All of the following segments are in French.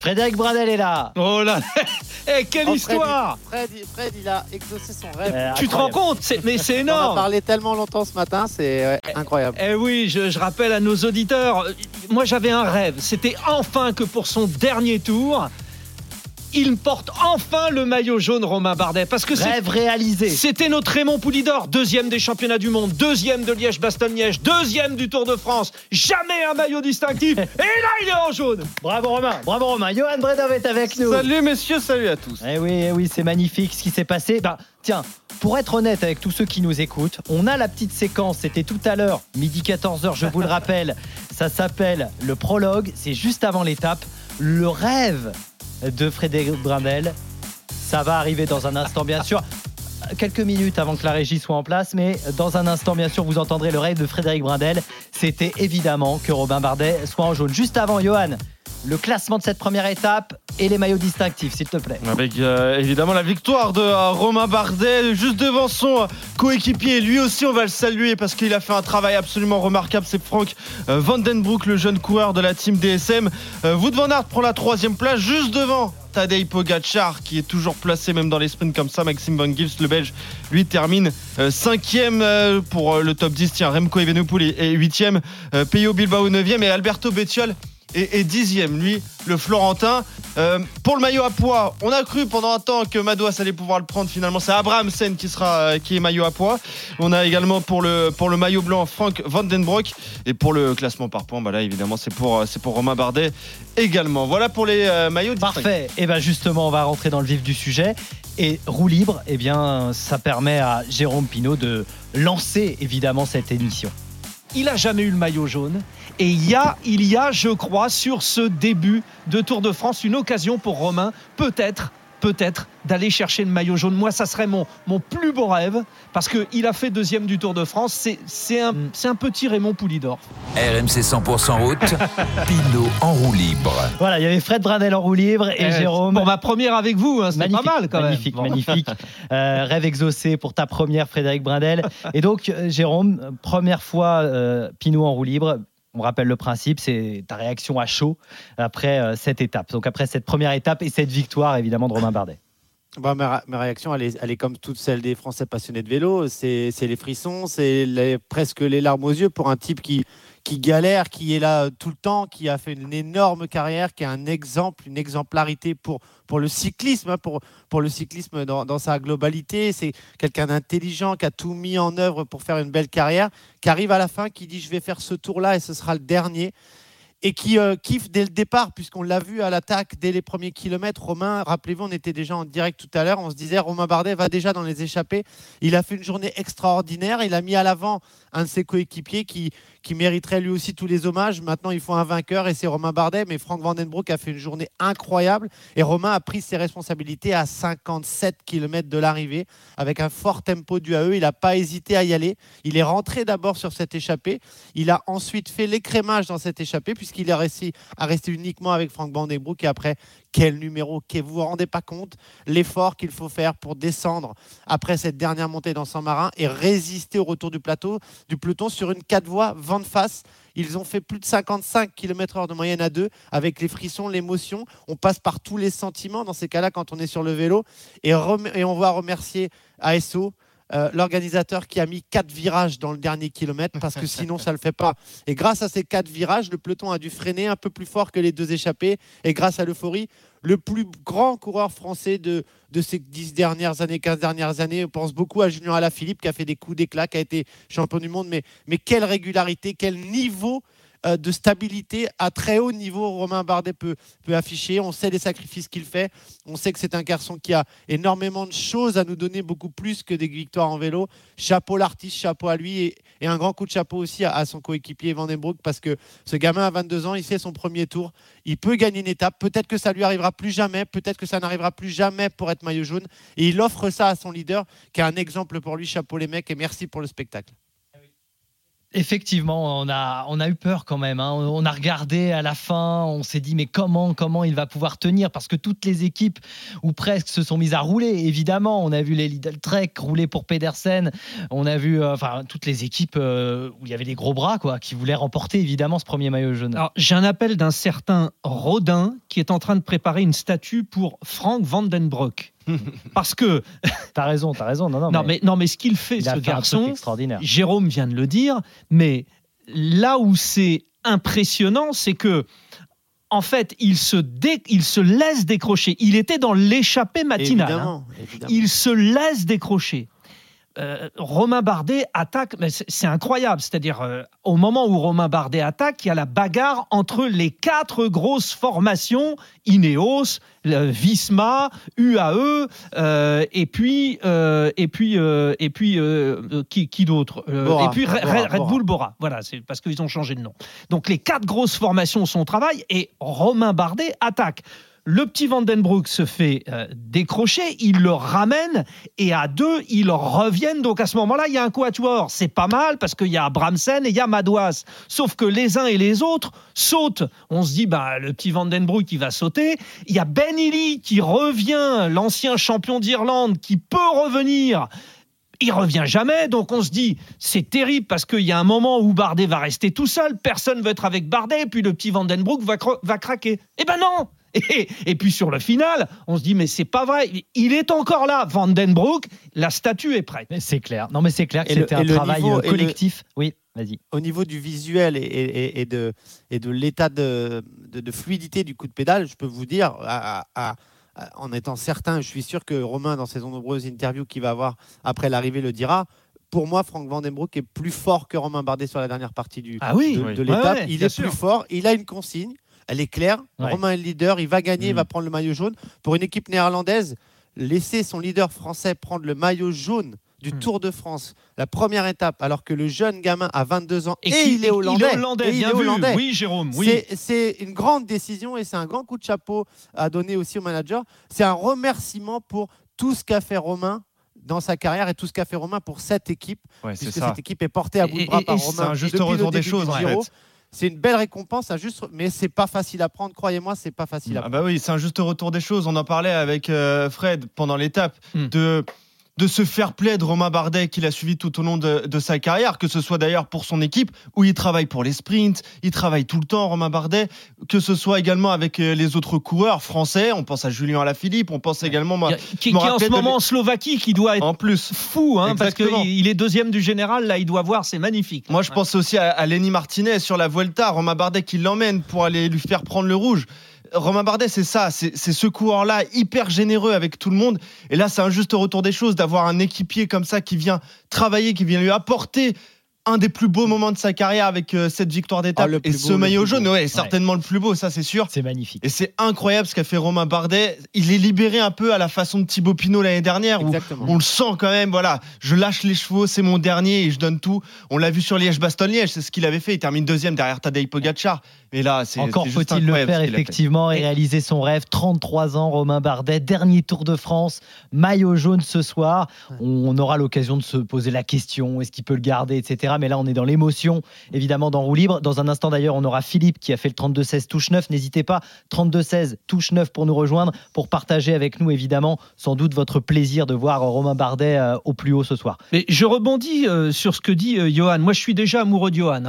Frédéric Brindel est là. Oh là, quelle histoire. Fred, il a exaucé son rêve. Tu te rends compte? Mais c'est énorme. On a parlé tellement longtemps ce matin, c'est incroyable. Oui, je rappelle à nos auditeurs, moi j'avais un rêve, c'était enfin que pour son dernier tour, il porte enfin le maillot jaune, Romain Bardet, parce que rêve réalisé. C'était notre Raymond Poulidor, 2e des championnats du monde, 2e de Liège-Bastogne-Liège, 2e du Tour de France, jamais un maillot distinctif, et là il est en jaune. Bravo Romain. Johan Bredov est avec nous. Salut messieurs, salut à tous. Eh oui, c'est magnifique ce qui s'est passé. Tiens, pour être honnête avec tous ceux qui nous écoutent, on a la petite séquence, c'était tout à l'heure, midi 14h, je vous le rappelle, ça s'appelle le prologue, c'est juste avant l'étape, le rêve de Frédéric Brindel. Ça va arriver dans un instant, bien sûr. Quelques minutes avant que la régie soit en place, mais dans un instant, bien sûr, vous entendrez le rêve de Frédéric Brindel. C'était évidemment que Romain Bardet soit en jaune. Juste avant, Johan, le classement de cette première étape et les maillots distinctifs, s'il te plaît. Avec évidemment la victoire de Romain Bardet, juste devant son coéquipier. Lui aussi, on va le saluer parce qu'il a fait un travail absolument remarquable. C'est Frank Vandenbroek, le jeune coureur de la team DSM. Wout van Aert prend la 3e place, juste devant Tadej Pogacar, qui est toujours placé même dans les sprints comme ça. Maxime Van Gils, le Belge, lui termine 5e pour le top 10. Tiens, Remco Evenepoel est 8e, Peyo Bilbao 9e et Alberto Bettiol et 10e, lui, le Florentin. Pour le maillot à pois, on a cru pendant un temps que Madouas allait pouvoir le prendre. Finalement, c'est Abrahamsen qui est maillot à pois. On a également pour le maillot blanc Frank Vandenbroek. Et pour le classement par points, là évidemment c'est pour Romain Bardet également. Voilà pour les maillots. Parfait. Et justement, on va rentrer dans le vif du sujet. Et roue libre, ça permet à Jérôme Pinault de lancer évidemment cette émission. Il n'a jamais eu le maillot jaune. Et il y a, je crois, sur ce début de Tour de France, une occasion pour Romain, peut-être, d'aller chercher le maillot jaune. Moi, ça serait mon plus beau rêve, parce qu'il a fait 2e du Tour de France. C'est un petit Raymond Poulidor. RMC 100% route, Pinault en roue libre. Voilà, il y avait Fred Brindel en roue libre et Jérôme. Pour ma première avec vous, c'était pas mal quand même. Magnifique. Rêve exaucé pour ta première, Frédéric Brindel. Et donc, Jérôme, première fois Pinault en roue libre. On rappelle le principe, c'est ta réaction à chaud après cette étape. Donc après cette première étape et cette victoire évidemment de Romain Bardet. Ma réaction, elle est comme toutes celles des Français passionnés de vélo. C'est les frissons, c'est presque les larmes aux yeux pour un type qui galère, qui est là tout le temps, qui a fait une énorme carrière, qui est un exemple, une exemplarité pour le cyclisme, pour le cyclisme dans sa globalité. C'est quelqu'un d'intelligent qui a tout mis en œuvre pour faire une belle carrière, qui arrive à la fin, qui dit je vais faire ce tour-là et ce sera le dernier. Et qui kiffe dès le départ, puisqu'on l'a vu à l'attaque dès les premiers kilomètres. Romain, rappelez-vous, on était déjà en direct tout à l'heure, on se disait Romain Bardet va déjà dans les échappées. Il a fait une journée extraordinaire, il a mis à l'avant un de ses coéquipiers qui mériterait lui aussi tous les hommages. Maintenant, il faut un vainqueur et c'est Romain Bardet, mais Frank Vandenbroek a fait une journée incroyable et Romain a pris ses responsabilités à 57 km de l'arrivée avec un fort tempo dû à eux. Il n'a pas hésité à y aller. Il est rentré d'abord sur cette échappée. Il a ensuite fait l'écrémage dans cette échappée puisqu'il a réussi à rester uniquement avec Frank Vandenbroek. Et après, quel numéro, vous vous rendez pas compte l'effort qu'il faut faire pour descendre après cette dernière montée dans Saint-Marin et résister au retour du peloton sur une 4 voies vent de face. Ils ont fait plus de 55 km/h de moyenne à deux avec les frissons, l'émotion. On passe par tous les sentiments dans ces cas-là quand on est sur le vélo et on va remercier ASO, l'organisateur qui a mis 4 virages dans le dernier kilomètre parce que sinon ça ne le fait pas. Et grâce à ces 4 virages, le peloton a dû freiner un peu plus fort que les 2 échappés et grâce à l'euphorie, le plus grand coureur français de ces 10 dernières années, 15 dernières années, on pense beaucoup à Julien Alaphilippe qui a fait des coups d'éclat, qui a été champion du monde, mais quelle régularité, quel niveau de stabilité à très haut niveau Romain Bardet peut afficher. On sait les sacrifices qu'il fait, on sait que c'est un garçon qui a énormément de choses à nous donner, beaucoup plus que des victoires en vélo. Chapeau l'artiste, chapeau à lui et un grand coup de chapeau aussi à son coéquipier Vandenbroek parce que ce gamin à 22 ans, il fait son premier tour, il peut gagner une étape, peut-être que ça lui arrivera plus jamais, peut-être que ça n'arrivera plus jamais pour être maillot jaune et il offre ça à son leader qui est un exemple pour lui. Chapeau les mecs et merci pour le spectacle. Effectivement, on a eu peur quand même. On a regardé à la fin, on s'est dit mais comment il va pouvoir tenir, parce que toutes les équipes ou presque se sont mises à rouler. Évidemment, on a vu les Lidl Trek rouler pour Pedersen. On a vu toutes les équipes où il y avait des gros bras qui voulaient remporter évidemment ce premier maillot jaune. Alors, j'ai un appel d'un certain Rodin qui est en train de préparer une statue pour Frank Vandenbroek. Parce que T'as raison. non mais ce qu'il fait, ce un truc garçon, extraordinaire. Jérôme vient de le dire, mais là où c'est impressionnant, c'est que en fait, il se laisse décrocher. Il était dans l'échappée matinale. Évidemment. Il se laisse décrocher. Romain Bardet attaque, mais c'est incroyable. C'est-à-dire, au moment où Romain Bardet attaque, il y a la bagarre entre les 4 grosses formations, Ineos, Visma, UAE, et puis qui d'autre Bora. Et puis Red Bull Bora. Voilà, c'est parce qu'ils ont changé de nom. Donc les 4 grosses formations sont au travail et Romain Bardet attaque. Le petit Vandenbroek se fait décrocher, il le ramène et à 2, ils reviennent. Donc à ce moment-là, il y a un quatuor. C'est pas mal parce qu'il y a Bramsen et il y a Madouas. Sauf que les uns et les autres sautent. On se dit, le petit Vandenbroek, il va sauter. Il y a Ben Illy qui revient, l'ancien champion d'Irlande, qui peut revenir. Il revient jamais, donc on se dit c'est terrible parce qu'il y a un moment où Bardet va rester tout seul, personne veut être avec Bardet, et puis le petit Vandenbroek va craquer. Eh ben non. Et puis sur le final, on se dit mais c'est pas vrai, il est encore là, Vandenbroek, la statue est prête. Mais c'est clair. Non mais c'est clair que Et c'était un le travail niveau, collectif. Oui, vas-y. Au niveau du visuel et de l'état de fluidité du coup de pédale, je peux vous dire, en étant certain, je suis sûr que Romain, dans ses nombreuses interviews qu'il va avoir après l'arrivée, le dira. Pour moi, Frank Vandenbroek est plus fort que Romain Bardet sur la dernière partie de l'étape. Il est plus fort. Il a une consigne. Elle est claire. Ouais. Romain est le leader. Il va gagner. Il va prendre le maillot jaune. Pour une équipe néerlandaise, laisser son leader français prendre le maillot jaune du Tour de France, la première étape, alors que le jeune gamin a 22 ans et il est hollandais. Oui, Jérôme, oui. C'est une grande décision et c'est un grand coup de chapeau à donner aussi au manager. C'est un remerciement pour tout ce qu'a fait Romain dans sa carrière et tout ce qu'a fait Romain pour cette équipe, puisque cette équipe est portée à bout de bras par Romain. C'est un juste retour des choses, en fait. C'est une belle récompense, mais c'est pas facile à prendre. Croyez-moi, c'est pas facile à prendre. Oui, c'est un juste retour des choses. On en parlait avec Fred pendant l'étape de ce fair play de Romain Bardet qu'il a suivi tout au long de sa carrière, que ce soit d'ailleurs pour son équipe, où il travaille pour les sprints, il travaille tout le temps, Romain Bardet, que ce soit également avec les autres coureurs français, on pense à Julien Alaphilippe, on pense également... Qui est en ce moment en Slovaquie, qui doit être en plus fou, parce qu'il est deuxième du général, là il doit voir, c'est magnifique. Moi je pense aussi à Lenny Martinez sur la Vuelta, Romain Bardet qui l'emmène pour aller lui faire prendre le rouge. Romain Bardet, c'est ça, c'est ce coureur-là hyper généreux avec tout le monde. Et là, c'est un juste retour des choses d'avoir un équipier comme ça qui vient travailler, qui vient lui apporter un des plus beaux moments de sa carrière avec cette victoire d'étape et ce maillot jaune, certainement le plus beau, ça c'est sûr. C'est magnifique. Et c'est incroyable ce qu'a fait Romain Bardet. Il est libéré un peu à la façon de Thibaut Pinot l'année dernière, où on le sent quand même. Voilà, je lâche les chevaux, c'est mon dernier et je donne tout. On l'a vu sur Liège-Bastogne-Liège, c'est ce qu'il avait fait. Il termine deuxième derrière Tadej Pogacar. Mais là, encore faut-il le faire effectivement et réaliser son rêve. 33 ans, Romain Bardet, dernier Tour de France, maillot jaune ce soir. On aura l'occasion de se poser la question, est-ce qu'il peut le garder, etc. Mais là, on est dans l'émotion, évidemment, dans Roue Libre. Dans un instant, d'ailleurs, on aura Philippe qui a fait le 32-16 touche 9. N'hésitez pas, 32-16 touche 9 pour nous rejoindre, pour partager avec nous, évidemment, sans doute votre plaisir de voir Romain Bardet au plus haut ce soir. Mais je rebondis sur ce que dit Johan. Moi, je suis déjà amoureux de Johan.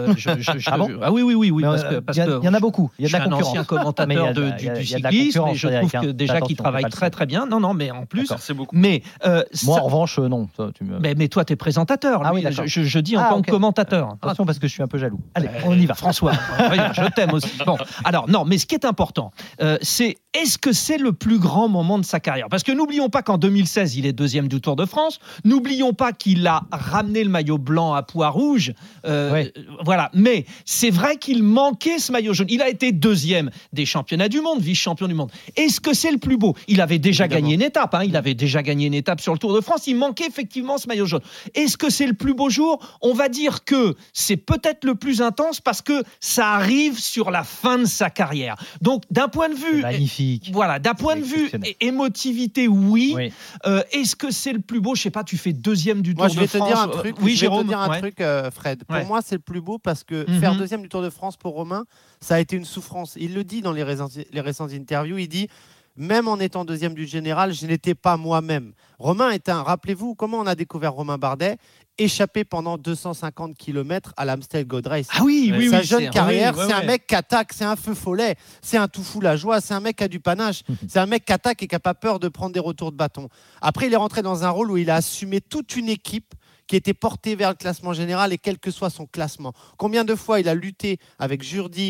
Ah bon ? Oui. Il y en a beaucoup. Il y a de la concurrence. Je suis un ancien commentateur du cyclisme et je trouve que déjà qu'il travaille très bien. Non, mais en plus. C'est beaucoup. Mais, moi, en revanche, non. Mais toi, tu es présentateur. Ah oui, d'accord. Je dis en tant que commentateur. Attention, parce que je suis un peu jaloux. Allez, on y va. François, je t'aime aussi. Bon, alors, non, mais ce qui est important, c'est est-ce que c'est le plus grand moment de sa carrière ? Parce que n'oublions pas qu'en 2016, il est deuxième du Tour de France. N'oublions pas qu'il a ramené le maillot blanc à Poix-Rouge. Voilà. Mais c'est vrai qu'il manquait manqué ce maillot jaune. Il a été deuxième des championnats du monde, vice-champion du monde. Est-ce que c'est le plus beau ? Il avait déjà gagné une étape. Il avait déjà gagné une étape sur le Tour de France. Il manquait effectivement ce maillot jaune. Est-ce que c'est le plus beau jour ? On va dire que c'est peut-être le plus intense parce que ça arrive sur la fin de sa carrière. Donc, d'un point de vue, magnifique. Voilà, d'un point de vue émotivité, oui. Est-ce que c'est le plus beau ? Je sais pas. Tu fais deuxième du Tour de France. Je vais te dire un truc. Oui, je vais Jérôme. te dire un truc, Fred. Pour moi, c'est le plus beau parce que faire deuxième du Tour de France pour Romain, ça a été une souffrance. Il le dit dans les récentes interviews. Il dit. Même en étant deuxième du général, je n'étais pas moi-même. Romain est rappelez-vous comment on a découvert Romain Bardet, échappé pendant 250 km à l'Amstel Gold Race. Ah oui, Sa jeune carrière, c'est un mec qui attaque, c'est un feu follet, c'est un tout fou la joie, c'est un mec qui a du panache, c'est un mec qui attaque et qui n'a pas peur de prendre des retours de bâton. Après, il est rentré dans un rôle où il a assumé toute une équipe qui était porté vers le classement général et quel que soit son classement. Combien de fois il a lutté avec Jourdi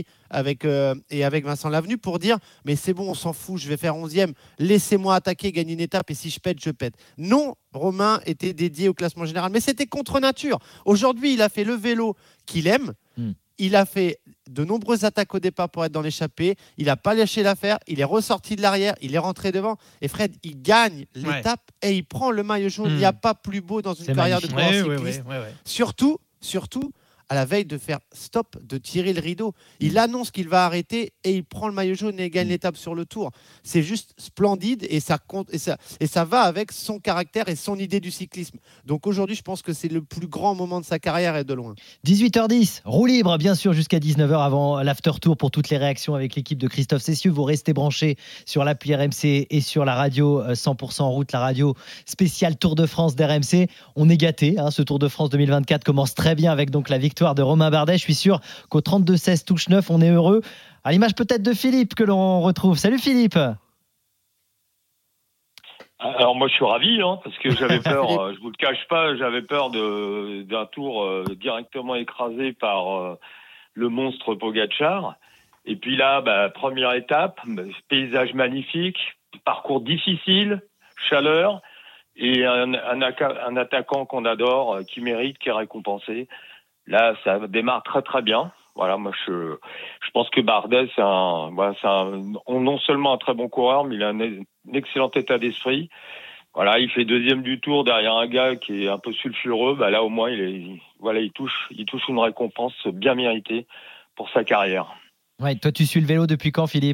et avec Vincent Lavenu pour dire « mais c'est bon, on s'en fout, je vais faire 11e, laissez-moi attaquer, gagner une étape et si je pète, je pète ». Non, Romain était dédié au classement général, mais c'était contre nature. Aujourd'hui, il a fait le vélo qu'il aime, il a fait de nombreuses attaques au départ pour être dans l'échappée, il n'a pas lâché l'affaire, il est ressorti de l'arrière, il est rentré devant et Fred, il gagne l'étape et il prend le maillot jaune. Il n'y a pas plus beau dans une carrière de coureur cycliste. Surtout, à la veille de faire stop, de tirer le rideau. Il annonce qu'il va arrêter et il prend le maillot jaune et gagne l'étape sur le Tour. C'est juste splendide et ça compte et ça va avec son caractère et son idée du cyclisme. Donc aujourd'hui, je pense que c'est le plus grand moment de sa carrière et de loin. 18h10, roue libre bien sûr jusqu'à 19h avant l'after tour pour toutes les réactions avec l'équipe de Christophe Cessieux. Vous restez branchés sur l'appli RMC et sur la radio 100% en route, la radio spéciale Tour de France d'RMC. On est gâtés, ce Tour de France 2024 commence très bien avec donc la victoire de Romain Bardet. Je suis sûr qu'au 32-16 touche 9, on est heureux. À l'image peut-être de Philippe que l'on retrouve. Salut Philippe. Alors moi je suis ravi parce que j'avais peur, je vous le cache pas, j'avais peur d'un tour directement écrasé par le monstre Pogačar. Et puis là, première étape, paysage magnifique, parcours difficile, chaleur et un attaquant qu'on adore, qui mérite, qui est récompensé. Là, ça démarre très très bien. Voilà, moi je pense que Bardet c'est non seulement un très bon coureur, mais il a un excellent état d'esprit. Voilà, il fait deuxième du Tour derrière un gars qui est un peu sulfureux. Là au moins il touche une récompense bien méritée pour sa carrière. Ouais, toi tu suis le vélo depuis quand, Philippe ?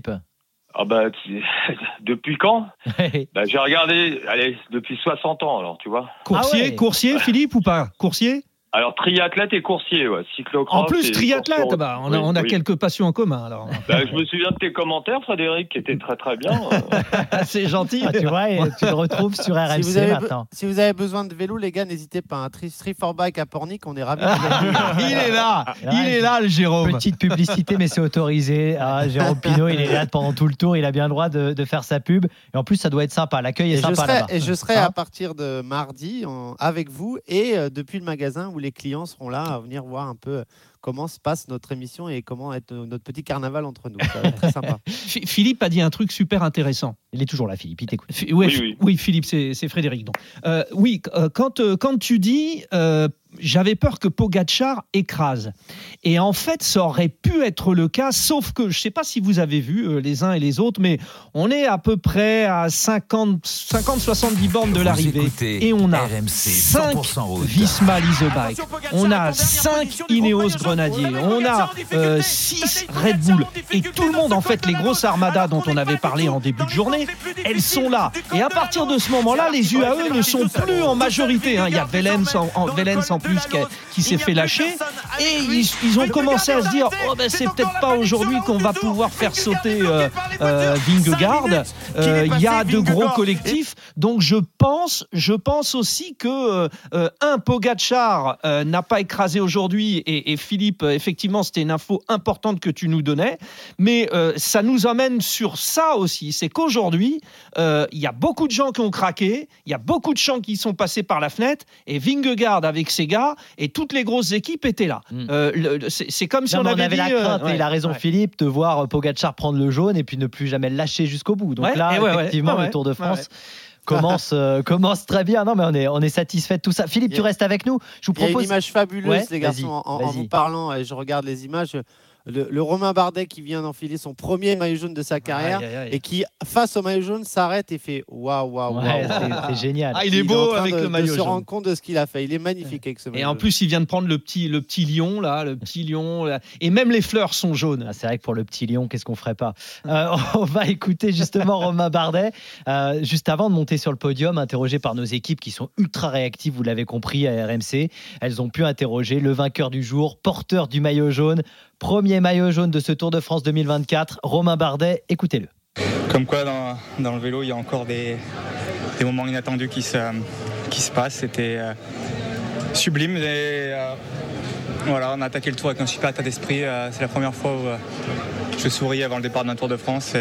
Depuis quand ? J'ai regardé, depuis 60 ans alors, tu vois. Coursier, Philippe ou pas ? Coursier ? Alors, triathlète et coursier, cyclocross. En plus, triathlète, on a quelques passions en commun, alors. Je me souviens de tes commentaires, Frédéric, qui étaient très très bien. C'est gentil. Tu vois, tu le retrouves sur RMC maintenant. Si vous avez besoin de vélo, les gars, n'hésitez pas. Street for Bike à Pornic, on est ravis. Il est là, le Jérôme. Petite publicité, mais c'est autorisé. Jérôme Pinault, il est là pendant tout le tour, il a bien le droit de faire sa pub. Et en plus, ça doit être sympa. L'accueil est sympa là-bas. Et je serai à partir de mardi avec vous et depuis le magasin où les clients seront là à venir voir un peu comment se passe notre émission et comment être notre petit carnaval entre nous. Ça va être très sympa. Philippe a dit un truc super intéressant. Il est toujours là, Philippe, il t'écoute. Oui, Philippe, c'est Frédéric. Donc. Quand tu dis j'avais peur que Pogačar écrase. Et en fait, ça aurait pu être le cas, sauf que, je ne sais pas si vous avez vu les uns et les autres, mais on est à peu près à 50-70 bornes de l'arrivée. Et on a 5 Visma Lease Bike, on a 5 Ineos Grenadier, on a 6 Red Bull. Et tout le monde, en fait, les grosses armadas dont on avait parlé en début de journée, elles sont là. Et à partir de ce moment-là, les UAE ne sont plus en majorité. Il y a Wellens en plus qui s'est fait lâcher et ils ont commencé à se dire c'est peut-être pas aujourd'hui qu'on va pouvoir faire sauter Vingegaard. Il y a de gros collectifs, donc je pense aussi que Pogačar n'a pas écrasé aujourd'hui et Philippe, effectivement c'était une info importante que tu nous donnais, mais ça nous amène sur ça aussi, c'est qu'aujourd'hui il y a beaucoup de gens qui ont craqué, il y a beaucoup de gens qui sont passés par la fenêtre et Vingegaard avec ses gars et toutes les grosses équipes étaient là. C'est comme si on avait dit... la crainte, et il a raison Philippe, de voir Pogačar prendre le jaune et puis ne plus jamais le lâcher jusqu'au bout. Donc effectivement, le Tour de France... commence très bien. Non, mais on est satisfait de tout ça. Philippe, tu restes avec nous. Je vous propose... Il y a une image fabuleuse, les garçons, en vous parlant, et je regarde les images. le Romain Bardet qui vient d'enfiler son premier maillot jaune de sa carrière et qui, face au maillot jaune, s'arrête et fait waouh. C'est génial. Il est beau avec le maillot jaune. Il se rend compte de ce qu'il a fait. Il est magnifique avec ce maillot. Et en plus, il vient de prendre le petit lion là, et même les fleurs sont jaunes. C'est vrai que pour le petit lion, qu'est-ce qu'on ferait pas. On va écouter justement Romain Bardet juste avant de monter sur le podium, interrogé par nos équipes qui sont ultra réactives, vous l'avez compris, à RMC. Elles ont pu interroger le vainqueur du jour, porteur du maillot jaune, premier maillot jaune de ce Tour de France 2024, Romain Bardet. Écoutez-le. Comme quoi, dans le vélo, il y a encore des moments inattendus qui se passent. C'était sublime. Et, voilà, on a attaqué le Tour avec un super état d'esprit. C'est la première fois où je souris avant le départ d'un Tour de France. Et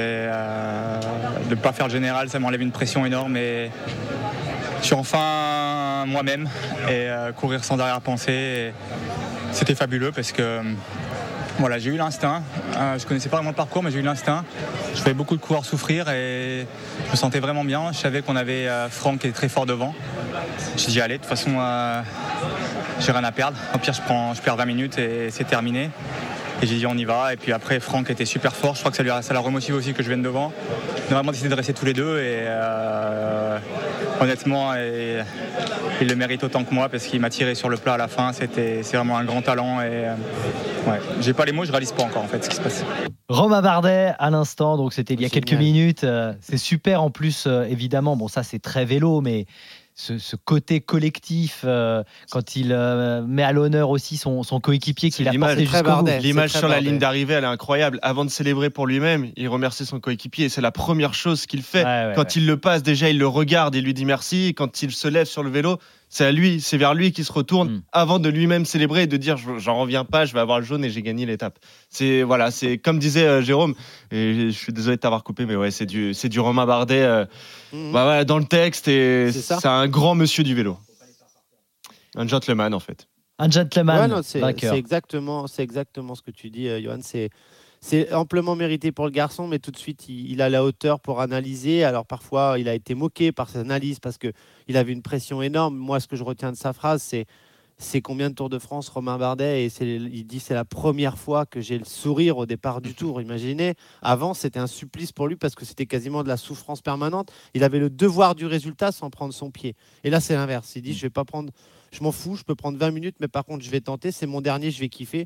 de ne pas faire le général, ça m'enlève une pression énorme. Et je suis enfin moi-même et courir sans arrière-pensée. C'était fabuleux parce que voilà, j'ai eu l'instinct. Je connaissais pas vraiment le parcours, mais j'ai eu l'instinct. Je voyais beaucoup de coureurs souffrir et je me sentais vraiment bien. Je savais qu'on avait Franck qui était très fort devant. J'ai dit allez, de toute façon, j'ai rien à perdre. Au pire, je perds 20 minutes et c'est terminé. Et j'ai dit on y va. Et puis après, Franck était super fort. Je crois que ça l'a remotivé aussi que je vienne devant. On a vraiment décidé de rester tous les deux et honnêtement, il le mérite autant que moi parce qu'il m'a tiré sur le plat à la fin. C'est vraiment un grand talent et j'ai pas les mots, je réalise pas encore en fait ce qui se passe. Romain Bardet à l'instant, donc c'était il y a quelques minutes. C'est super en plus, évidemment. Bon, ça c'est très vélo, mais ce côté collectif, quand il met à l'honneur aussi son coéquipier qui l'a porté jusqu'au bout. L'image sur la ligne d'arrivée, elle est incroyable. Avant de célébrer pour lui-même, il remercie son coéquipier et c'est la première chose qu'il fait. Quand il le passe, déjà, il le regarde et lui dit merci. Et quand il se lève sur le vélo, c'est vers lui qu'il se retourne avant de lui-même célébrer et de dire j'en reviens pas, je vais avoir le jaune et j'ai gagné l'étape. C'est comme disait Jérôme, et je suis désolé de t'avoir coupé, mais ouais, c'est du Romain Bardet dans le texte et c'est un grand monsieur du vélo. Un gentleman en fait. Un gentleman. Ouais, c'est exactement ce que tu dis, Johan. C'est amplement mérité pour le garçon, mais tout de suite, il a la hauteur pour analyser. Alors parfois, il a été moqué par ses analyses parce qu'il avait une pression énorme. Moi, ce que je retiens de sa phrase, c'est combien de Tours de France, Romain Bardet, et il dit c'est la première fois que j'ai le sourire au départ du Tour. Imaginez, avant, c'était un supplice pour lui parce que c'était quasiment de la souffrance permanente. Il avait le devoir du résultat sans prendre son pied. Et là, c'est l'inverse. Il dit je m'en fous, je peux prendre 20 minutes, mais par contre, je vais tenter. C'est mon dernier, je vais kiffer.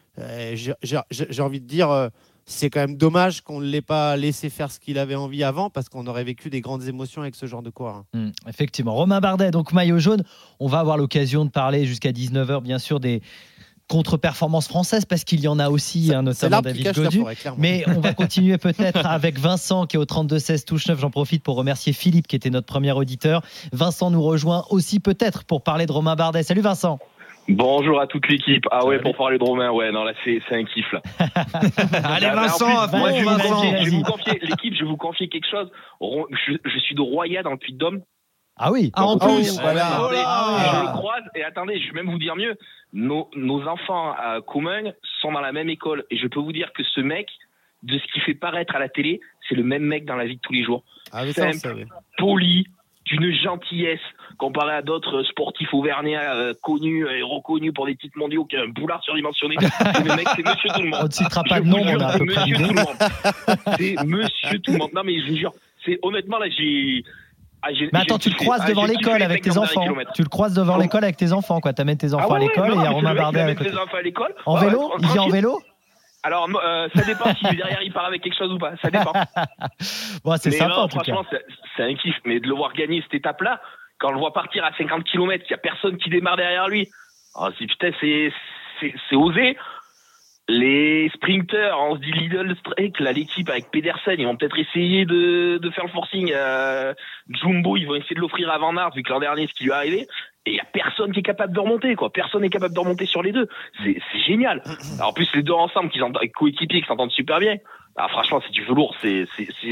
J'ai envie de dire c'est quand même dommage qu'on ne l'ait pas laissé faire ce qu'il avait envie avant parce qu'on aurait vécu des grandes émotions avec ce genre de coureur. Effectivement, Romain Bardet, donc maillot jaune. On va avoir l'occasion de parler jusqu'à 19h bien sûr des contre-performances françaises parce qu'il y en a aussi, notamment David Gaudu. Mais on va continuer peut-être avec Vincent qui est au 32-16 touche 9. J'en profite pour remercier Philippe qui était notre premier auditeur. Vincent nous rejoint aussi peut-être pour parler de Romain Bardet. Salut Vincent. Bonjour à toute l'équipe. Ah ouais, pour parler de Romain, non là c'est un kiff là. Allez Vincent, je vais vous confier quelque chose. Je suis de Roya dans le Puy-de-Dôme. Ah oui. En plus. Voilà. Je le croise et attendez, je vais même vous dire mieux. Nos enfants à Comminges sont dans la même école et je peux vous dire que ce mec, de ce qu'il fait paraître à la télé, c'est le même mec dans la vie de tous les jours. Simple, poli, d'une gentillesse comparé à d'autres sportifs auvergnats connus et reconnus pour des titres mondiaux qui ont un boulard surdimensionné. Le mec, c'est monsieur tout le monde. On ne citera pas de nom, on a à peu près monsieur tout le monde. C'est monsieur tout le monde. Non mais je vous jure, c'est honnêtement là mais attends, tu le croises devant l'école avec tes enfants. Tu le croises devant l'école avec tes enfants, quoi. T'amènes tes enfants à l'école et il y a Romain Bardet avec tes enfants à l'école. En vélo ? Il vient en vélo ? Alors, ça dépend si derrière il part avec quelque chose ou pas. Ça dépend. Bon, c'est sympa en tout cas. Franchement, c'est un kiff. Mais de le voir gagner cette étape-là, quand on le voit partir à 50 km, qu'il n'y a personne qui démarre derrière lui. Oh, putain, c'est osé. Les sprinters, on se dit Lidl Strike, là, l'équipe avec Pedersen, ils vont peut-être essayer de faire le forcing. Jumbo, ils vont essayer de l'offrir à Van Aert, vu que l'an dernier, ce qui lui est arrivé. Et il n'y a personne qui est capable de remonter, quoi. Personne n'est capable de remonter sur les deux. C'est génial. Alors, en plus, les deux ensemble, avec coéquipiers qui s'entendent super bien. Ah, franchement, c'est du velours. C'est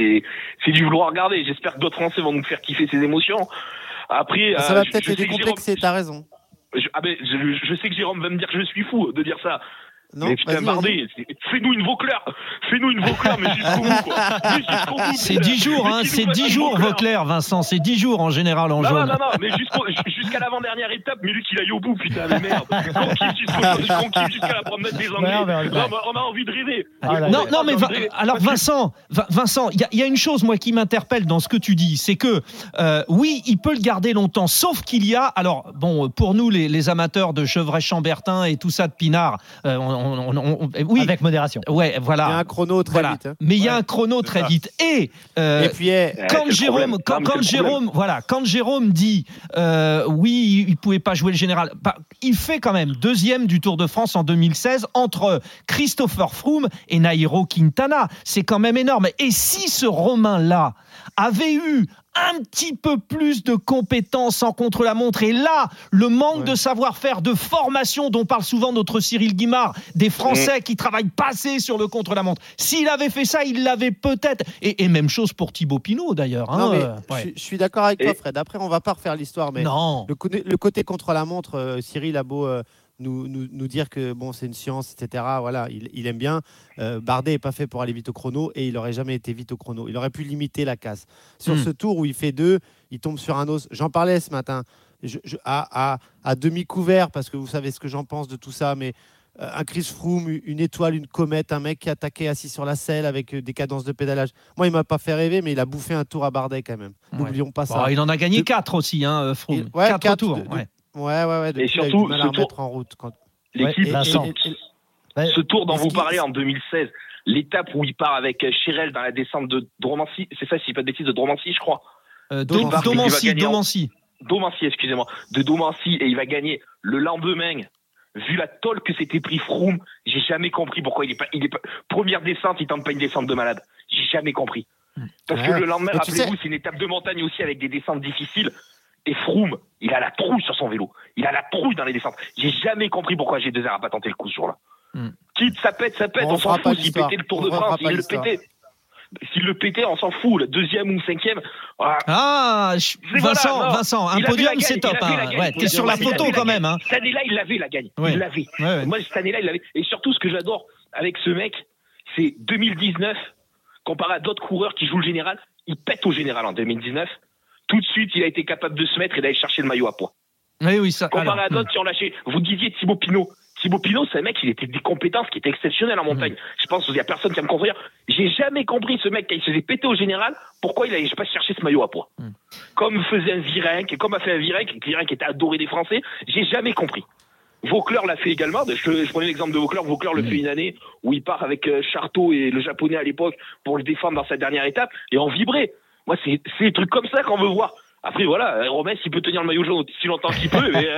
du velours à regarder. J'espère que d'autres Français vont nous faire kiffer ces émotions. Après, ça va peut-être les décomplexer, t'as raison. Je sais que Jérôme va me dire que je suis fou de dire ça. Non, mais putain, vas-y, Bardet, fais-nous une Vauclair, mais jusqu'au bout, quoi. Mais jusqu'au bout, C'est putain. 10 jours, Mais hein, qui c'est nous fasse 10 une jours, Vauclair. Vauclair, Vincent, c'est 10 jours en général en jaune. Non, mais jusqu'à l'avant-dernière étape, mais lui qu'il aille au bout, putain, mais merde. Qu'on kiffe jusqu'à la promenade des Anglais. On a envie de rêver. Non, mais alors Vincent, il y a une chose moi qui m'interpelle dans ce que tu dis, c'est que oui, il peut le garder longtemps, sauf qu'il y a, alors bon, pour nous les amateurs de Chevret-Chambertin et tout ça de Pinard, oui, avec modération. Ouais, voilà. Il y a un chrono très vite. Hein. Mais il y a un chrono très vite. Et puis, quand Jérôme dit oui, il pouvait pas jouer le général, il fait quand même deuxième du Tour de France en 2016 entre Christopher Froome et Nairo Quintana. C'est quand même énorme. Et si ce Romain-là avait eu un petit peu plus de compétences en contre-la-montre, et là, le manque de savoir-faire, de formation dont parle souvent notre Cyril Guimard, des Français qui travaillent pas assez sur le contre-la-montre, s'il avait fait ça, il l'avait peut-être, et même chose pour Thibaut Pinot d'ailleurs. Non, mais je suis d'accord avec toi, Fred. Après, on va pas refaire l'histoire, mais non. Le côté contre-la-montre, Cyril a beau nous dire que bon, c'est une science, etc. Voilà, il aime bien. Bardet n'est pas fait pour aller vite au chrono et il n'aurait jamais été vite au chrono. Il aurait pu limiter la casse. Sur ce tour où il fait 2, il tombe sur un os. J'en parlais ce matin à demi-couvert parce que vous savez ce que j'en pense de tout ça, mais un Chris Froome, une étoile, une comète, un mec qui attaquait assis sur la selle avec des cadences de pédalage. Moi, il m'a pas fait rêver, mais il a bouffé un tour à Bardet quand même. N'oublions pas ça. Il en a gagné 4 aussi, hein, Froome. 4 tours. Ouais. Et surtout, mal à remettre en route. L'équipe, Ouais, ce tour dont vous parlez en 2016, l'étape où il part avec Chirel dans la descente de Dromancy, c'est ça, si je dis pas de bêtises, de Dromancy, je crois. Domancy, excusez-moi. De Domancy, et il va gagner le lendemain. Vu la tôle que s'était pris Froome, j'ai jamais compris pourquoi il est pas. Première descente, il tente pas une descente de malade. J'ai jamais compris. Parce que le lendemain, rappelez-vous, c'est une étape de montagne aussi avec des descentes difficiles. Et Froome, il a la trouille sur son vélo. Il a la trouille dans les descentes. J'ai jamais compris pourquoi G2R a pas tenté le coup ce jour-là. Quitte, ça pète. On s'en fout s'il pétait le Tour de France. S'il le pétait, on s'en fout. Le deuxième ou cinquième. Vincent, un podium, c'est top. T'es sur la photo quand même. Hein. Cette année-là, il l'avait, la gagne. Ouais. Il l'avait. Ouais. Moi, cette année-là, il l'avait. Et surtout, ce que j'adore avec ce mec, c'est 2019, comparé à d'autres coureurs qui jouent le général, il pète au général en 2019. Tout de suite, il a été capable de se mettre et d'aller chercher le maillot à poids. Oui, ça. Comparé à d'autres qui ont lâché. Vous disiez Thibaut Pinot. Thibaut Pinot, c'est un mec, il était des compétences qui étaient exceptionnelles en montagne. Je pense qu'il n'y a personne qui va me contredire. J'ai jamais compris ce mec, quand il se faisait péter au général, pourquoi il n'allait pas chercher ce maillot à poids. Comme faisait un Virenque, comme a fait un Virenque qui était adoré des Français, j'ai jamais compris. Vauclair l'a fait également. Je prenais l'exemple de Vauclair. Vauclair le fait une année où il part avec Charteau et le japonais à l'époque pour le défendre dans sa dernière étape et en vibrer. Moi, c'est des trucs comme ça qu'on veut voir. Après, voilà, Romain, s'il peut tenir le maillot jaune aussi longtemps qu'il peut, mais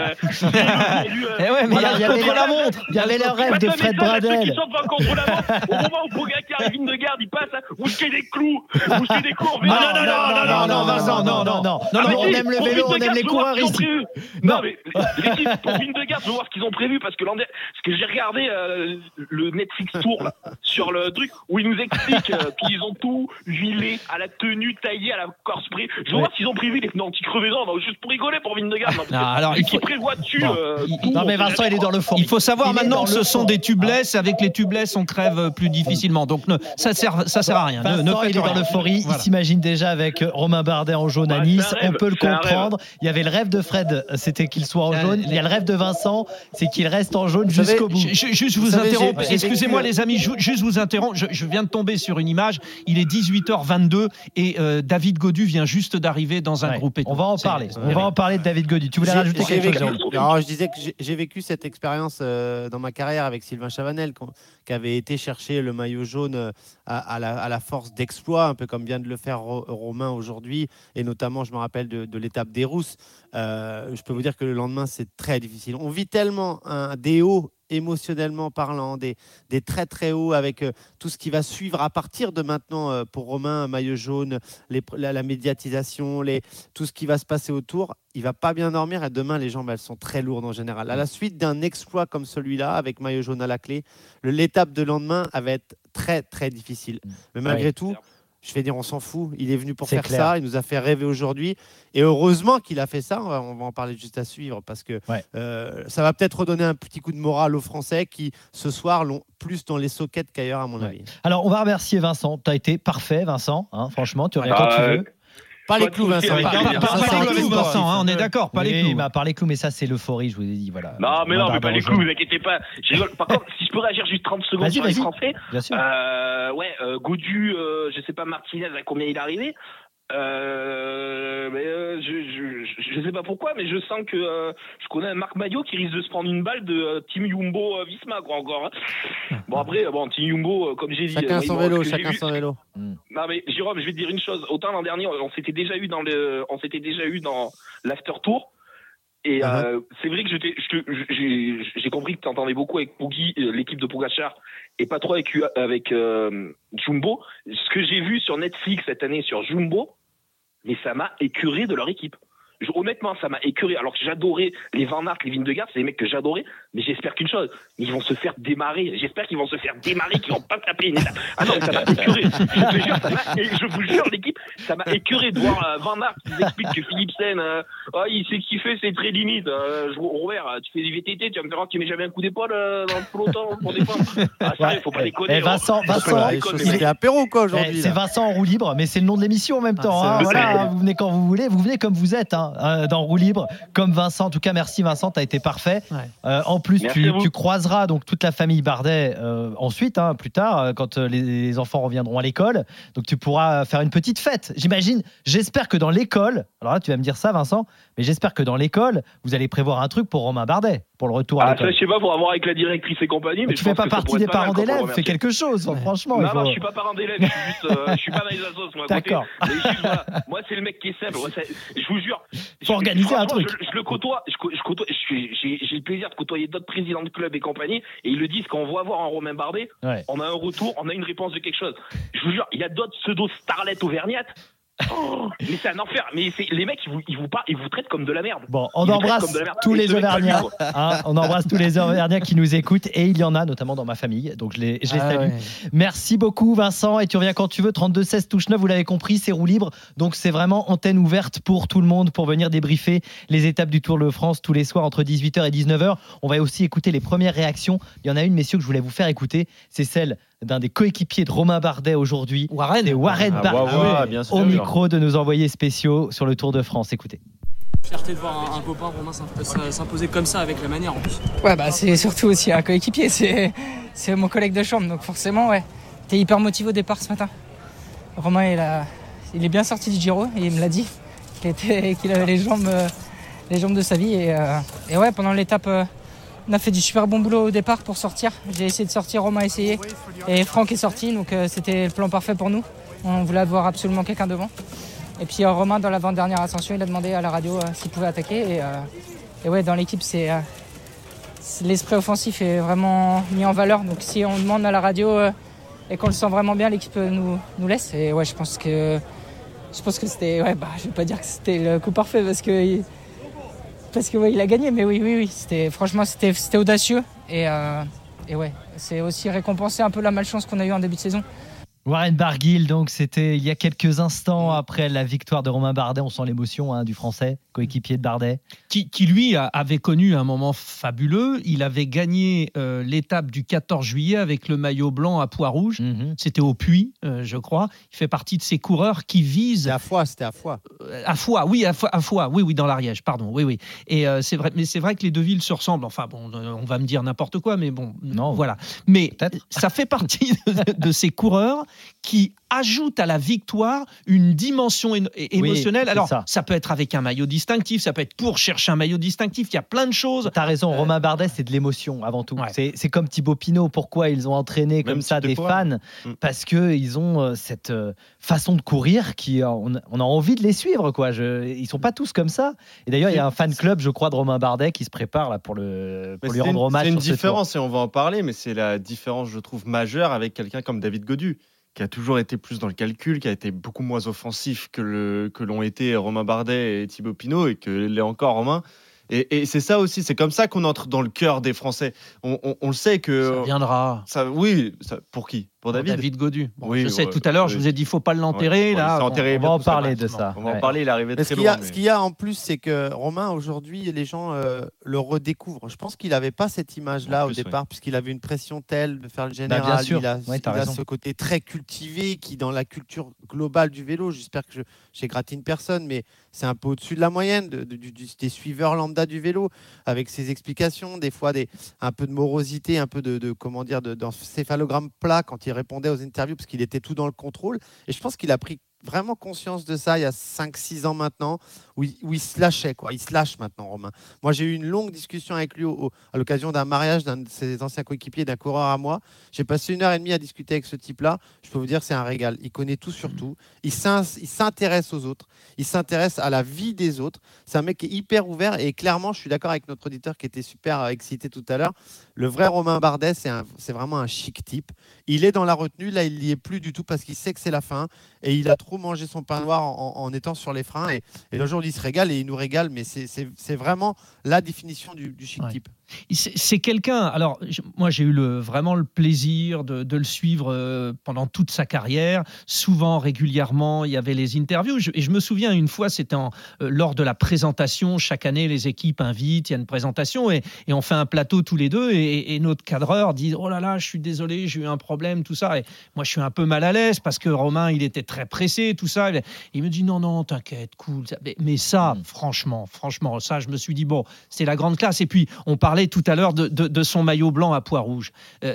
il y avait la montre. Il y avait le rêve de Fred Bradel. Ceux qui sont devant contre la montre, au moment où Pogacar arrive de garde, il passe, vous jetez des clous, vous jetez des cours. Non, Vincent, non. On aime le vélo, on aime les coureurs ici. Non, mais l'équipe, pour Vingegaard, je veux voir ce qu'ils ont prévu, parce que j'ai regardé le Netflix Tour, là, sur le truc, où ils nous expliquent qu'ils ont tout huilé à la tenue, taillé à la corse près. Je veux voir s'ils ont prévu les anti-crevaisons, juste pour rigoler pour Vingegaard. Alors, il prévoit dessus. Non, mais Vincent, il est dans le fond. Il faut savoir maintenant que ce sont des tubeless. Avec les tubeless, on crève plus difficilement. Donc, ça sert à rien. Vincent, il est dans l'euphorie. Voilà. Il s'imagine déjà avec Romain Bardet en jaune à Nice. On peut le comprendre. Il y avait le rêve de Fred, c'était qu'il soit en jaune. Il y a le rêve de Vincent, c'est qu'il reste en jaune jusqu'au bout. Juste vous interromps. Excusez-moi, les amis, juste vous interromps. Je viens de tomber sur une image. Il est 18h22 et David Gaudu vient juste d'arriver dans un groupe. On va en parler. On va en parler de David Gaudu. Tu voulais rajouter quelque chose? Alors, je disais que j'ai vécu cette expérience dans ma carrière avec Sylvain Chavanel, qui avait été chercher le maillot jaune à la force d'exploit, un peu comme vient de le faire Romain aujourd'hui, et notamment, je me rappelle de l'étape des Rousses. Je peux vous dire que le lendemain, c'est très difficile. On vit tellement des hauts émotionnellement parlant, des très très hauts avec tout ce qui va suivre à partir de maintenant pour Romain, maillot jaune, la médiatisation, tout ce qui va se passer autour. Il va pas bien dormir et demain les jambes elles sont très lourdes en général. À la suite d'un exploit comme celui-là avec maillot jaune à la clé, l'étape de lendemain elle va être très très difficile. Mais malgré tout, Je vais dire, on s'en fout. Il est venu pour C'est faire clair. ça. Il nous a fait rêver aujourd'hui. Et heureusement qu'il a fait ça. On va en parler juste à suivre parce que ça va peut-être redonner un petit coup de morale aux Français qui, ce soir, l'ont plus dans les sockets qu'ailleurs, à mon avis. Alors, on va remercier Vincent. Tu as été parfait, Vincent. Hein, franchement, tu reviens quand tu veux. Pas les clous, Vincent. Pas les clous, Vincent, hein, on est d'accord, pas les clous. Par les clous, mais ça, c'est l'euphorie, je vous ai dit. Voilà. Non, mais pas les clous, vous inquiétez pas. Par contre, si je peux réagir juste 30 secondes sur les Français. Bien sûr. Godu, je sais pas Martinez à combien il est arrivé. Je sais pas pourquoi, mais je sens que je connais un Marc Maillot qui risque de se prendre une balle de Team Jumbo Visma, quoi, encore. Hein. Bon, après, Team Jumbo, comme j'ai dit. Chacun son vélo, chacun son vélo. Non, mais Jérôme, je vais te dire une chose. Autant l'an dernier, on s'était déjà eu dans l'after tour. Et c'est vrai que j'ai compris que tu entendais beaucoup avec Poggi, l'équipe de Pogačar, et pas trop avec Jumbo. Ce que j'ai vu sur Netflix cette année sur Jumbo, mais ça m'a écœuré de leur équipe. Honnêtement, ça m'a écœuré. Alors que j'adorais les Van Aert, les Vingegaard, c'est des mecs que j'adorais, mais j'espère qu'une chose, ils vont se faire démarrer. J'espère qu'ils vont se faire démarrer, qu'ils vont pas taper une étape. Ah non, ça m'a écœuré. Je vous jure, l'équipe, ça m'a écœuré de voir Van Aert qui nous explique que Philipsen, il sait ce qu'il fait, c'est très limite. Robert, tu fais du VTT, tu vas me faire voir que tu mets jamais un coup d'épaule dans le peloton pour défendre. Ah, ça, faut pas déconner. Vincent, c'est apéro, quoi, aujourd'hui. C'est Vincent en roue libre, mais c'est le nom de l'émission en même temps. Voilà, vous venez quand vous voulez, vous venez comme vous êtes. Dans roue libre, comme Vincent. En tout cas, merci Vincent, tu as été parfait. En plus, tu croiseras donc toute la famille Bardet ensuite, plus tard, quand les enfants reviendront à l'école. Donc tu pourras faire une petite fête. J'espère que dans l'école, alors là tu vas me dire ça Vincent, mais j'espère que dans l'école, vous allez prévoir un truc pour Romain Bardet, pour le retour à l'école. Ça, je sais pas, pour avoir avec la directrice et compagnie. Mais tu fais pas partie des parents d'élèves, fais quelque chose, franchement. Non, je suis pas parent d'élèves, je suis pas dans les assos, moi. D'accord. Moi, c'est le mec qui est simple. Je vous jure. Faut organiser un truc. Je le côtoie. J'ai le plaisir de côtoyer d'autres présidents de club et compagnie, et ils le disent quand on voit avoir un Romain Bardet, on a un retour, on a une réponse de quelque chose. Je vous jure, il y a d'autres pseudo-starlettes auvergnates. Mais c'est un enfer. Mais les mecs, ils vous traitent comme de la merde. Bon, on embrasse tous les Auvergnats. On embrasse tous les Auvergnats qui nous écoutent, et il y en a notamment dans ma famille. Donc je les salue. Merci beaucoup Vincent, et tu reviens quand tu veux. 32 16 touche 9, vous l'avez compris, c'est roue libre. Donc c'est vraiment antenne ouverte pour tout le monde pour venir débriefer les étapes du Tour de France tous les soirs entre 18h et 19h. On va aussi écouter les premières réactions. Il y en a une, messieurs, que je voulais vous faire écouter. C'est celle d'un des coéquipiers de Romain Bardet aujourd'hui, Warren Barguil, au micro de nos envoyés spéciaux sur le Tour de France. Écoutez. Fierté de voir un copain Romain s'imposer comme ça avec la manière en plus. C'est surtout aussi un coéquipier, c'est mon collègue de chambre, donc forcément t'es hyper motivé au départ ce matin. Romain il est bien sorti du Giro et il me l'a dit qu'il avait les jambes de sa vie et pendant l'étape on a fait du super bon boulot au départ pour sortir. J'ai essayé de sortir, Romain a essayé et Franck est sorti, donc c'était le plan parfait pour nous. On voulait avoir absolument quelqu'un devant. Et puis Romain, dans l'avant-dernière ascension, il a demandé à la radio s'il pouvait attaquer. Et dans l'équipe, l'esprit offensif est vraiment mis en valeur. Donc si on demande à la radio et qu'on le sent vraiment bien, l'équipe nous laisse. Et je pense que c'était, je vais pas dire que c'était le coup parfait parce que il a gagné, mais oui, c'était audacieux et c'est aussi récompenser un peu la malchance qu'on a eue en début de saison. Warren Barguil, donc c'était il y a quelques instants après la victoire de Romain Bardet. On sent l'émotion du Français, coéquipier de Bardet. Qui lui avait connu un moment fabuleux. Il avait gagné l'étape du 14 juillet avec le maillot blanc à pois rouge. C'était au Puy, je crois. Il fait partie de ces coureurs qui visent... C'était à Foix. À Foix, oui, dans l'Ariège, pardon. Oui. Et c'est vrai, mais c'est vrai que les deux villes se ressemblent. Enfin bon, on va me dire n'importe quoi, mais bon, non, voilà. Mais ça fait partie de ces coureurs qui ajoute à la victoire une dimension émotionnelle. Alors, ça peut être avec un maillot distinctif, ça peut être pour chercher un maillot distinctif, il y a plein de choses. T'as raison, Romain Bardet, c'est de l'émotion avant tout. C'est comme Thibaut Pinot, pourquoi ils ont entraîné comme ça des fans, parce qu'ils ont cette façon de courir on a envie de les suivre, quoi. Ils sont pas tous comme ça. Et d'ailleurs, il y a un fan club, je crois, de Romain Bardet qui se prépare là, pour lui rendre hommage. C'est une différence, et on va en parler, mais c'est la différence, je trouve, majeure avec quelqu'un comme David Gaudu, qui a toujours été plus dans le calcul, qui a été beaucoup moins offensif que l'ont été Romain Bardet et Thibaut Pinot, et que l'est encore Romain. Et c'est ça aussi, c'est comme ça qu'on entre dans le cœur des Français. On le sait que... Ça viendra. Pour qui ? pour David. Godu. Bon, Oui, je sais, ouais, tout à l'heure, ouais. je vous ai dit, il ne faut pas l'enterrer. Ouais, là, il s'est enterré On va en bientôt, ça parler va. de ça. On va en parler, il est arrivé Mais très ce loin. qu'il y a en plus, c'est que Romain, aujourd'hui, les gens le redécouvrent. Je pense qu'il n'avait pas cette image-là En au plus, départ, puisqu'il avait une pression telle de faire le bien général. sûr. Il a, Ouais, t'as il a raison. ce côté très cultivé qui, dans la culture globale du vélo, j'espère que j'égratigne personne, mais c'est un peu au-dessus de la moyenne des suiveurs lambda du vélo, avec ses explications, des fois un peu de morosité, un peu d'encéphalogramme plat quand il répondait aux interviews, parce qu'il était tout dans le contrôle. Et je pense qu'il a pris vraiment conscience de ça il y a 5-6 ans maintenant, où il se lâchait, quoi. Il se lâche maintenant, Romain. Moi, j'ai eu une longue discussion avec lui à l'occasion d'un mariage d'un de ses anciens coéquipiers, d'un coureur à moi. J'ai passé 1h30 à discuter avec ce type-là. Je peux vous dire, c'est un régal. Il connaît tout sur tout. Il s'intéresse aux autres. Il s'intéresse à la vie des autres. C'est un mec qui est hyper ouvert. Et clairement, je suis d'accord avec notre auditeur qui était super excité tout à l'heure. Le vrai Romain Bardet, c'est vraiment un chic type. Il est dans la retenue. Là, il n'y est plus du tout parce qu'il sait que c'est la fin. Et il a trop mangé son pain noir en étant sur les freins. Et aujourd'hui, il se régale et il nous régale. Mais c'est vraiment la définition du chic type. C'est quelqu'un. Alors, moi, j'ai eu vraiment le plaisir de le suivre pendant toute sa carrière. Souvent, régulièrement, il y avait les interviews. Et je me souviens une fois, c'était lors de la présentation. Chaque année, les équipes invitent, il y a une présentation et on fait un plateau tous les deux. Et notre cadreur dit: oh là là, je suis désolé, j'ai eu un problème, tout ça. Et moi, je suis un peu mal à l'aise parce que Romain, il était très pressé, tout ça. Il me dit: non, t'inquiète, cool. Mais ça, franchement, ça, je me suis dit, bon, c'est la grande classe. Et puis, on parlait tout à l'heure de son maillot blanc à pois rouge.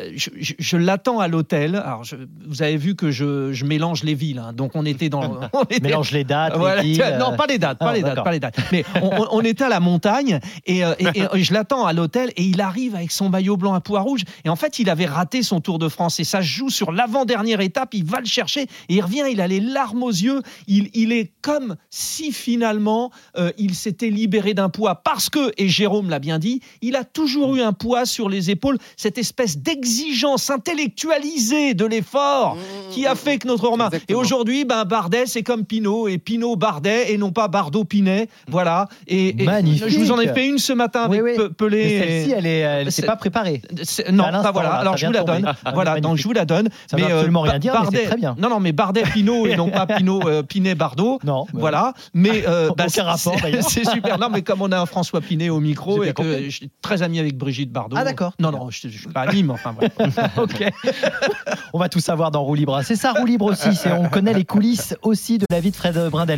Je l'attends à l'hôtel. Alors, vous avez vu que je mélange les villes. Hein. Donc, on était dans... Mélange les dates, voilà. les villes. Non, pas les dates. Mais on était à la montagne et je l'attends à l'hôtel et il arrive avec son maillot blanc à pois rouge. Et en fait, il avait raté son Tour de France et ça se joue sur l'avant-dernière étape. Il va le chercher et il revient. Il a les larmes aux yeux. Il est comme si finalement il s'était libéré d'un poids parce que, et Jérôme l'a bien dit, il a toujours eu un poids sur les épaules, cette espèce d'exigence intellectualisée de l'effort qui a fait que notre Romain. Exactement. Et aujourd'hui, Bardet, c'est comme Pinot, et Pinot Bardet, et non pas Bardot-Pinet. Voilà. Et magnifique. je vous en ai fait une ce matin avec Pelé. Mais celle-ci, elle n'était pas préparée. Non, À l'instant, pas voilà. là, Alors ça je vous vient la de tomber. donne. Ah, Voilà, donc magnifique. je vous la donne. Ça veut absolument rien dire, mais Bardet, c'est très bien. Non, mais Bardet, Pinot, et non pas Pinot, Pinet, Bardot. Non. Voilà. Mais aucun rapport, d'ailleurs. c'est super. Non, mais comme on a un François Pinet au micro J'ai et bien que compris. je suis très ami avec Brigitte Bardot. Ah, d'accord. Non, je suis pas anime. Enfin, voilà. Ok. On va tout savoir dans Roue Libre. C'est ça, Roue Libre aussi. On connaît les coulisses aussi de la vie de Fred Brindel.